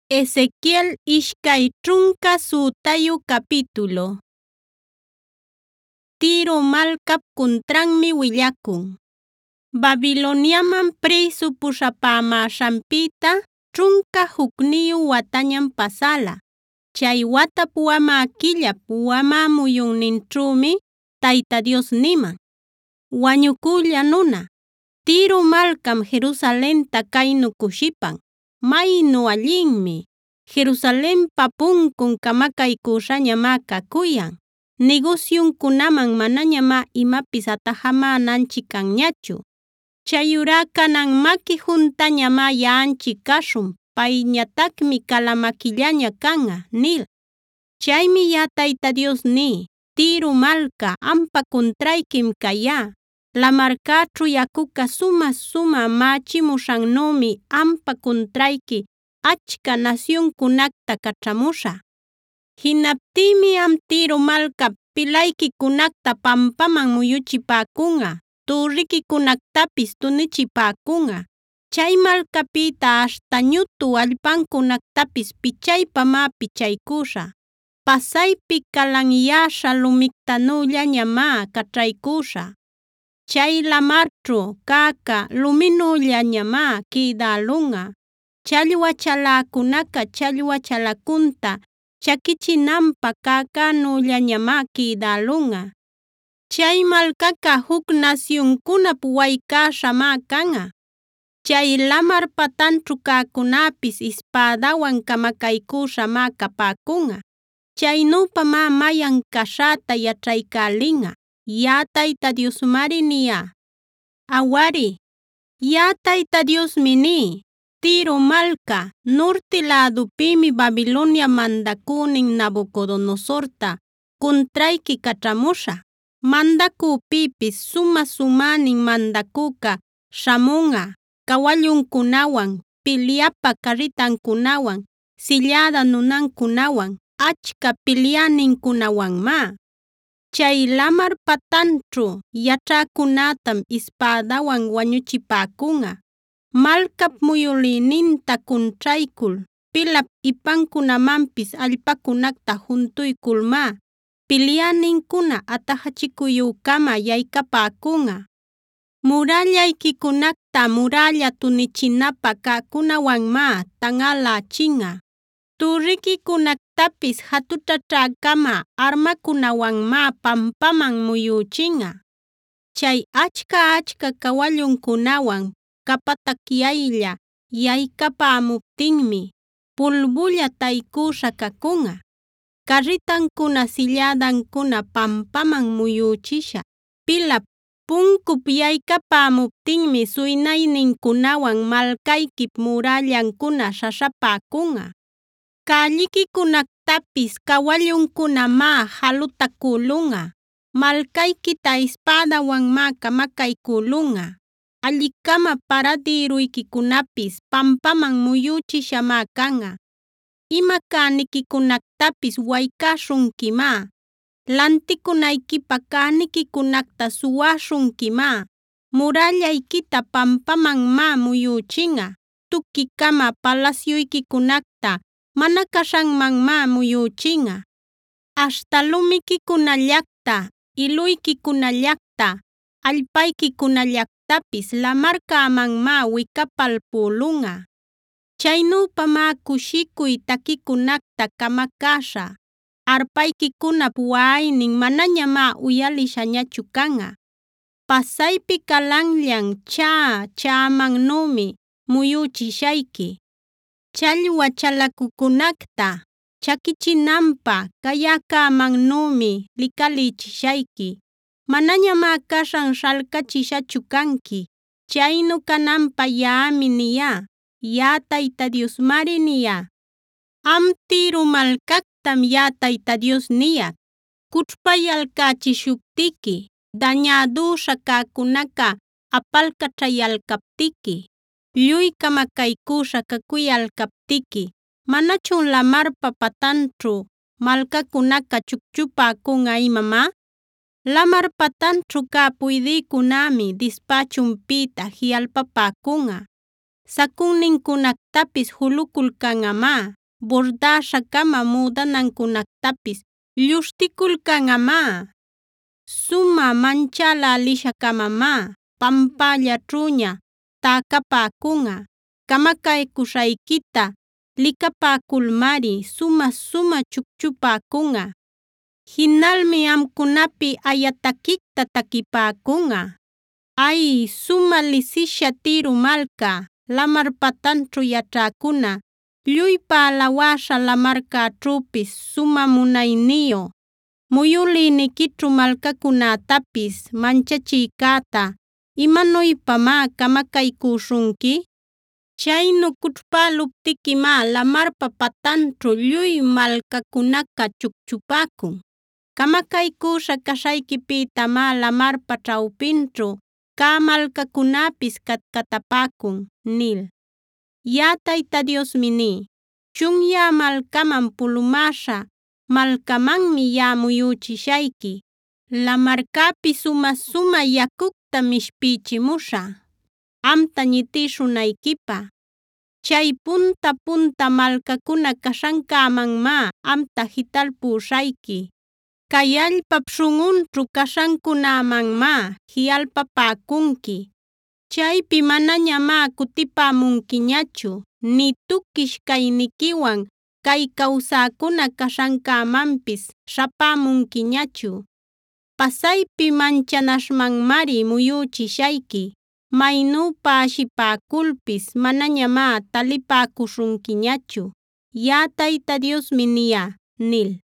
Ezequiel ishkay trunka sutayu capítulo. Tiro malkap kuntranmi willakun. Babiloniaman preso pushapamashanpita trunka hukniyu watañam pasala. Chay watap wama killap wama muyunninćhumi Tayta Dios niman: Wañukulla nuna, Tiro malkam Jerusalenta kaynu kushipan. Maynu allinmi, Jerusalenpa punkun kamakaykushañamá kakuyan. Negosyunkunaman manañamá imapis atajamananchik kanñachu. Chayurá kanan maki juntañamá ya'anchik kashun, payñatacmi kalamakillaña kan'a nil. Chaymi ya'a Tayta Dios ní: Tiro malka, ampa kuntraykim kayá. Lamarkaćhu yakuqa suma machimushannumi ampa kuntrayki achka nasyunkunakta kach'amushaq. Hinaptïmi am Tiro malka pilaykikunakta pampaman muyuchipäkun'a, turrikikunactapis tunichipäkun'a. Chay malkapita aśhta ñutu allpankunactapis pichaypamá pichaykuśhä. Pasaypi kalanyasha lumiktanullañamá kaćhaykuśhä. Chay lamarćhu kaqqa luminullañamá quïdälun'a. Challwa chalakunaqa challwa chalakunta chakichinanpaq kaqanullañamá quïdälun'a. Chay malcaqa huk nasyuncunap wayqaśhamá kan'a. Chay lamar patanćhu kaqkunapis ispadawan kamakaykuśhamá kapäkun'a. Chaynupamá mayan kashäta yaćhaykälin'a. Ya'a Tayta Diosmari niyá. Awari, ya'a Tayta Diosmi ní: Tiro malka, norte lädupimi Babilonia mandakunin Nabucodonosorta kuntrayki kach'amuśhä. Mandaküpipis suma-sumänin mandakuqa śhamun'a kawallunkunawan, pilyapa karritankunawan, sillada nunankunawan, achka pilyaninkunawanmá. Chay lamar patanćhu yaćhäkunatam ispadawan wañuchipäkun'a. Malkap muyülïninta kuntraykul, pilap ipankunamanpis allpakunacta juntuykulmá pilyaninkuna atajachikuyukama yaycapäkun'a. Murallaykikunacta muralla tunichinapaq kaqkunawanmá tan'alächin'a. Turrikikunactapis hatuchachäkama armakunawanmá pampaman muyuchin'a. Chay achka kawallunkunawan kapatakyaylla yaycapämuptinmi pulbulla taykusha kakun'a. Karritankuna silladankuna pampaman muyuchisha. Pilap punkup yaycapämuptinmi suynayninkunawan malkaykip murallankuna śhashapäkun'a. Kallikikunactapis kawallunkunamá jalutakulun'a. Malkaykita ispadawanmá kamakaykulun'a. Allicama paradïruykikunapis pampaman muyuchishamá kan'a. Ima kanikikunactapis waykaśhunkimá. Lantikunaykipaq kanikikunacta suwaśhunkimá. Murallaykita pampamanmá muyuchin'a. Tukikama palasyuykikunacta mana kashanmanmá muyuchin'a. Aśhta lumikikunallaqta, iluykikunallaqta, allpaykikunallaqtapis lamarkämanmá wikapalpulun'a. Chaynupamá kushikuy takikunacta kamakaśhä. Arpaykikunap wa'aynin manañamá uyalishañachu kan'a. Pasaypi kalanllan cha'amannumi muyuchishayki. Challwa chalakukunacta chakichinanpaq kayäkämannumi likalichishayki. Manañamá kashan śhalkachishachu kanki. Chaynu kananpaq yaꞌami niyá. Yaꞌa Tayta Diosmari niyá. Am Tiro malkactam yaꞌa Tayta Dios niyak: kućhpayalkachishuptiki, dañadusha kaqkunaqa apalkaćhayalkaptiki, lluy kamakaykusha kakuyalkaptiki, ¿manachun lamarpa patanćhu malkakunaqa chukchupäkun'a imamá? Lamar patanćhu kaq puydïkunami dispachunpita jialpapäkun'a. Sakunninkunactapis julukulkan'amá. bordäśha-kama müdanancunactapis llushticulcanꞌamá. Sumä manchälälisha-kamamá pampallaćhuña täcapäcunꞌa. Camacaycuśhaykita licapäculmari sumä-sumä chucchupäcunꞌa. Jinalmi amkunapi aya taquicta taquipäcunꞌa. ¡Ay, sumä lisisha Tiro malca, lamar patanćhu yaćhäcuna! Lluypa alawäśha lamarkäćhüpis sumä munayniyu. Muyülïniquićhu malcacunätapis manchachïcäta ¿imanuypamá camacaycüśhunqui? Chaynu cućhpäluptiquimá lamarpa patanćhu lluy malcacunaca chucchupäcun. Camacaycüśha caśhayquipïtamá lamarpa ćhawpinćhu cä malcacunäpis catcatapäcun” nil. Yaꞌa Tayta Diosmi ní: chunyä malcaman pulumäśha malcamanmi yaꞌa muyüchishayqui. Lamarcäpi sumä-sumä yacucta mishpïchimuśhä, amta ñitïshunaykipaq. Chay punta-punta malcacuna kaśhancämanmá amta jitalpuśhayqui. Kay allpap śhunꞌunćhu kaśhancunämanmá jiꞌalpapäcunqui. Chaypi manañamá kutipämunquiñachu, nï tukish kayniquiwan kay kawsäkuna kaśhancämanpis śhapämunquiñachu. Pasaypi manchanaśhmanmari muyüchishayqui. Maynüpa ashipäculpis manañamá talipäcuśhunquiñachu. Yaꞌa Tayta Diosmi niyá” nil.